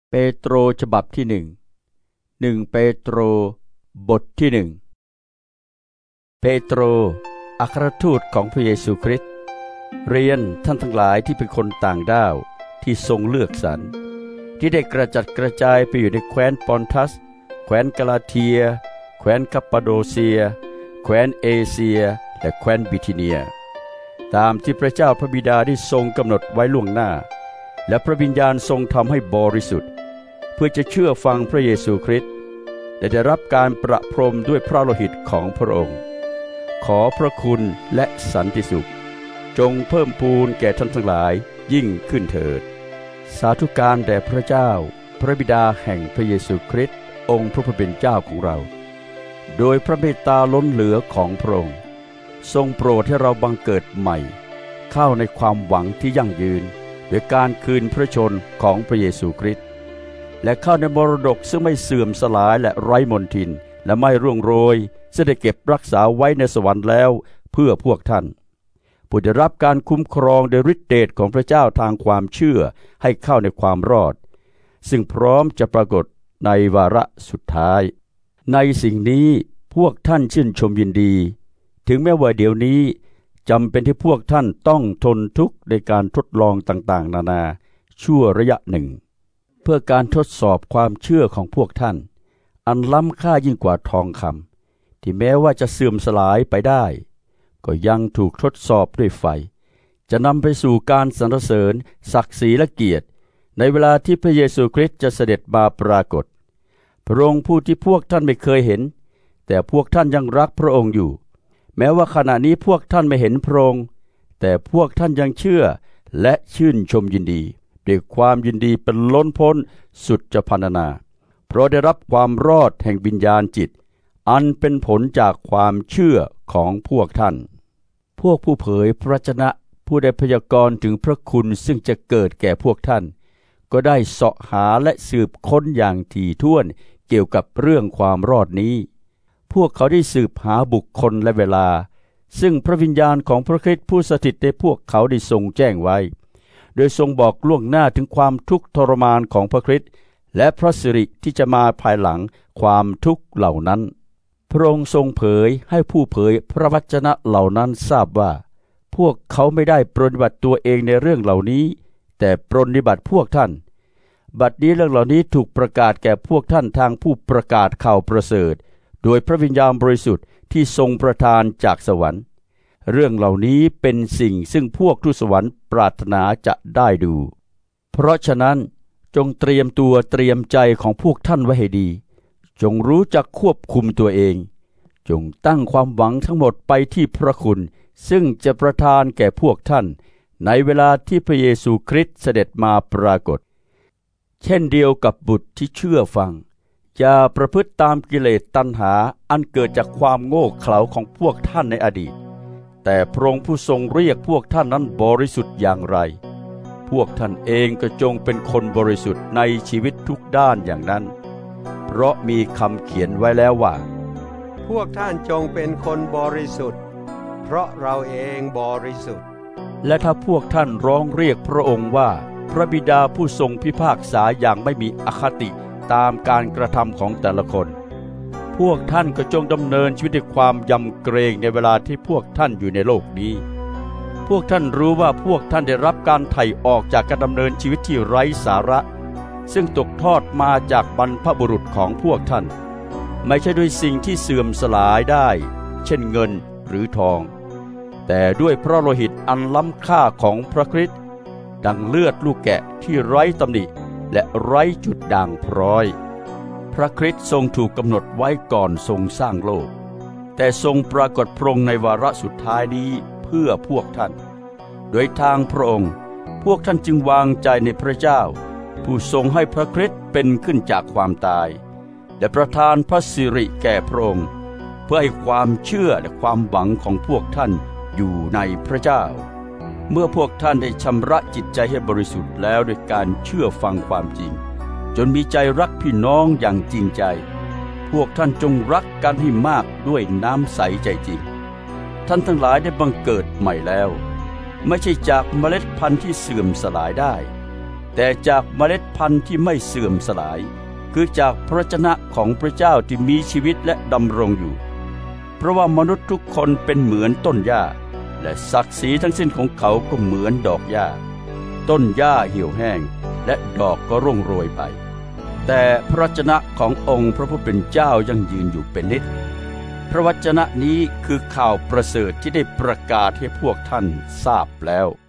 เปโตรฉบับที่1เปโตรบทที่1เปโตรอัครทูตของพระเยซูคริสต์เรียนท่านทั้งหลายที่เป็นคนต่างด้าวที่ทรงเลือกสรรที่ได้กระจัดกระจายไปอยู่ในแคว้นปอนทัสแคว้นกาลาเทียแคว้นกัปปาโดเซียแคว้นเอเชียและแคว้นบิธิเนียตามที่พระเจ้าพระบิดาได้ทรงกำหนดไว้ล่วงหน้าและพระวิญญาณทรงทำให้บริสุทธิ์เพื่อจะเชื่อฟังพระเยซูคริสต์และได้รับการประพรมด้วยพระโลหิตของพระองค์ขอพระคุณและสันติสุขจงเพิ่มพูนแก่ท่านทั้งหลายยิ่งขึ้นเถิดสาธุการแด่พระเจ้าพระบิดาแห่งพระเยซูคริสต์องค์พระผู้เป็นเจ้าของเราโดยพระเมตตาล้นเหลือของพระองค์ทรงโปรดให้เราบังเกิดใหม่เข้าในความหวังที่ยั่งยืนด้วยการคืนพระชนของพระเยซูคริสต์และเข้าในมรดกซึ่งไม่เสื่อมสลายและไร้มลทินและไม่ร่วงโรยซึ่งได้เก็บรักษาไว้ในสวรรค์แล้วเพื่อพวกท่านผู้ได้รับการคุ้มครองโดยฤทธิเดชของพระเจ้าทางความเชื่อให้เข้าในความรอดซึ่งพร้อมจะปรากฏในวาระสุดท้ายในสิ่งนี้พวกท่านชื่นชมยินดีถึงแม้ว่าเดี๋ยวนี้จำเป็นที่พวกท่านต้องทนทุกข์ในการทดลองต่างๆนานาชั่วระยะหนึ่งเพื่อการทดสอบความเชื่อของพวกท่านอันล้ำค่ายิ่งกว่าทองคำที่แม้ว่าจะเสื่อมสลายไปได้ก็ยังถูกทดสอบด้วยไฟจะนำไปสู่การสรรเสริญศักดิ์ศรีและเกียรติในเวลาที่พระเยซูคริสต์จะเสด็จมาปรากฏพระองค์ผู้ที่พวกท่านไม่เคยเห็นแต่พวกท่านยังรักพระองค์อยู่แม้ว่าขณะนี้พวกท่านไม่เห็นพระองค์แต่พวกท่านยังเชื่อและชื่นชมยินดีด้วยความยินดีเป็นล้นพ้นสุดจะพรรณนาเพราะได้รับความรอดแห่งวิญญาณจิตอันเป็นผลจากความเชื่อของพวกท่านพวกผู้เผยพระวจนะผู้ได้พยากรณ์ถึงพระคุณซึ่งจะเกิดแก่พวกท่านก็ได้เสาะหาและสืบค้นอย่างถี่ถ้วนเกี่ยวกับเรื่องความรอดนี้พวกเขาได้สืบหาบุคคลและเวลาซึ่งพระวิญญาณของพระคริสต์ผู้สถิตในพวกเขาได้ทรงแจ้งไว้โดยทรงบอกล่วงหน้าถึงความทุกข์ทรมานของพระคริสต์และพระสิริที่จะมาภายหลังความทุกข์เหล่านั้นพระองค์ทรงเผยให้ผู้เผยพระวจนะเหล่านั้นทราบว่าพวกเขาไม่ได้ปรนนิบัติตัวเองในเรื่องเหล่านี้แต่ปรนนิบัติพวกท่านบัดนี้เรื่องเหล่านี้ถูกประกาศแก่พวกท่านทางผู้ประกาศข่าวประเสริฐโดยพระวิญญาณบริสุทธิ์ที่ทรงประทานจากสวรรค์เรื่องเหล่านี้เป็นสิ่งซึ่งพวกทูตสวรรค์ปรารถนาจะได้ดูเพราะฉะนั้นจงเตรียมตัวเตรียมใจของพวกท่านไว้ให้ดีจงรู้จักควบคุมตัวเองจงตั้งความหวังทั้งหมดไปที่พระคุณซึ่งจะประทานแก่พวกท่านในเวลาที่พระเยซูคริสต์เสด็จมาปรากฏเช่นเดียวกับบุตรที่เชื่อฟังอย่าประพฤติตามกิเลสตัณหาอันเกิดจากความโง่เขลาของพวกท่านในอดีตแต่พระองค์ผู้ทรงเรียกพวกท่านนั้นบริสุทธิ์อย่างไรพวกท่านเองก็จงเป็นคนบริสุทธิ์ในชีวิตทุกด้านอย่างนั้นเพราะมีคำเขียนไว้แล้วว่าพวกท่านจงเป็นคนบริสุทธิ์เพราะเราเองบริสุทธิ์และถ้าพวกท่านร้องเรียกพระองค์ว่าพระบิดาผู้ทรงพิพากษาอย่างไม่มีอคติตามการกระทำของแต่ละคนพวกท่านก็จงดำเนินชีวิตด้วยความยำเกรงในเวลาที่พวกท่านอยู่ในโลกนี้พวกท่านรู้ว่าพวกท่านได้รับการไถ่ออกจากการดำเนินชีวิตที่ไร้สาระซึ่งตกทอดมาจากบรรพบุรุษของพวกท่านไม่ใช่ด้วยสิ่งที่เสื่อมสลายได้เช่นเงินหรือทองแต่ด้วยพระโลหิตอันล้ำค่าของพระคริสต์ดังเลือดลูกแกะที่ไร้ตำหนิและไร้จุดด่างพร้อยพระคริสต์ทรงถูกกำหนดไว้ก่อนทรงสร้างโลกแต่ทรงปรากฏพระองค์ในวาระสุดท้ายนี้เพื่อพวกท่านโดยทางพระองค์พวกท่านจึงวางใจในพระเจ้าผู้ทรงให้พระคริสต์เป็นขึ้นจากความตายและประทานพระสิริแก่พระองค์เพื่อให้ความเชื่อและความหวังของพวกท่านอยู่ในพระเจ้าเมื่อพวกท่านได้ชำระจิตใจให้บริสุทธิ์แล้วด้วยการเชื่อฟังความจริงจนมีใจรักพี่น้องอย่างจริงใจพวกท่านจงรักกันให้มากด้วยน้ำใสใจจริงท่านทั้งหลายได้บังเกิดใหม่แล้วไม่ใช่จากเมล็ดพันธุ์ที่เสื่อมสลายได้แแต่จากเมล็ดพันธุ์ที่ไม่เสื่อมสลายคือจากพระวจนะของพระเจ้าที่มีชีวิตและดำรงอยู่เพราะว่ามนุษย์ทุกคนเป็นเหมือนต้นหญ้าและศักดิ์ศรีทั้งสิ้นของเขาก็เหมือนดอกหญ้าต้นหญ้าเหี่ยวแห้งและดอกก็ร่วงโรยไปแต่พระวจนะขององค์พระผู้เป็นเจ้ายังยืนอยู่เป็นนิจพระวจนะนี้คือข่าวประเสริฐที่ได้ประกาศให้พวกท่านทราบแล้ว